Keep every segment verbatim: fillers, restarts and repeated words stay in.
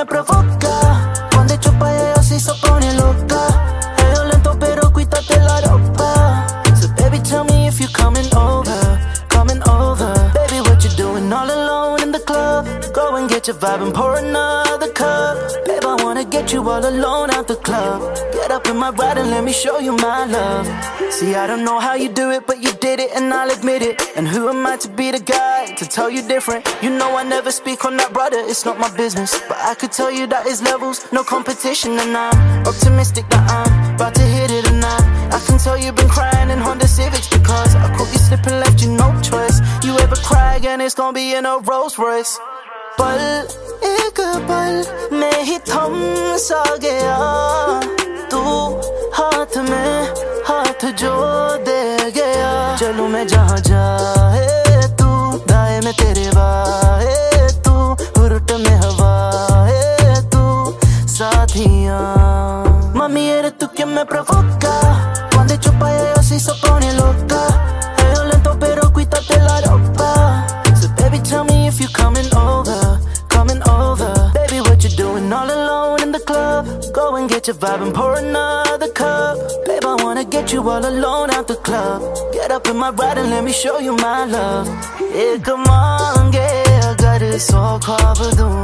me provoca. Cuando echo pa' ella así se pone loca. Ella lento pero quítate la ropa. So baby tell me if you're coming over, coming over. Baby what you doing all alone in the club? Go and get your vibe and pour another cup. Babe I wanna get you all alone out the club. Get up in my ride and let me show you my love. See I don't know how you do it but you did it and I'll admit it. And who am I to be the guy to tell you different? You know I never speak on that brother, it's not my business. But I could tell you that it's levels, no competition. And I'm optimistic that I'm about to hit it tonight. I can tell you've been crying in Honda Civics because I caught you slipping, left you no choice. You ever cry again it's gonna be in a Rolls Royce. पल एक पल में ही थम सा गया तू हाथ में हाथ जो दे गया. चलूं मैं जहाँ जाए तू दाएं में तेरे बाएं तू उलट में हवा है तू साथियाँ. Mami eres tú quien me provoca. Cuando echo pa' ella así se pone loca. Ella lento pero quítate la ropa. So baby tell me if you're coming over, coming over. Baby what you doing all alone in the club? Go and get your vibe and pour another cup. Babe I wanna get you all alone out the club. Get up in my ride and let me show you my love. एक मांगे अगर सौ ख्वाब दूं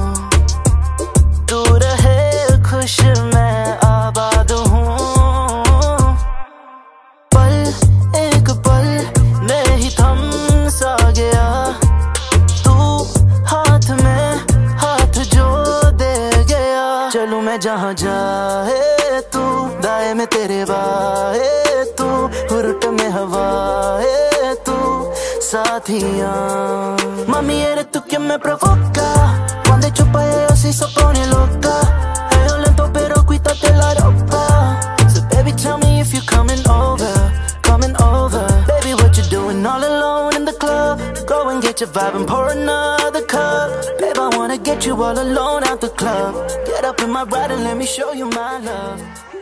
तू रहे खुश मैं आबाद हूँ. पल एक पल में ही थम सा गया तू हाथ में हाथ जो दे गया. चलूं मैं जहाँ जाए तू दाएं में तेरे बाएं तू उलट में हवा है तू साथियाँ. Mami eres tú quien me provoca. Cuando echo pa' ella así se pone loca. Ella lento pero quítate la ropa. So baby tell me if you're coming over, coming over. Baby what you doing all alone in the club? Go and get your vibe and pour another cup. Babe I wanna get you all alone out the club. Get up in my ride and let me show you my love.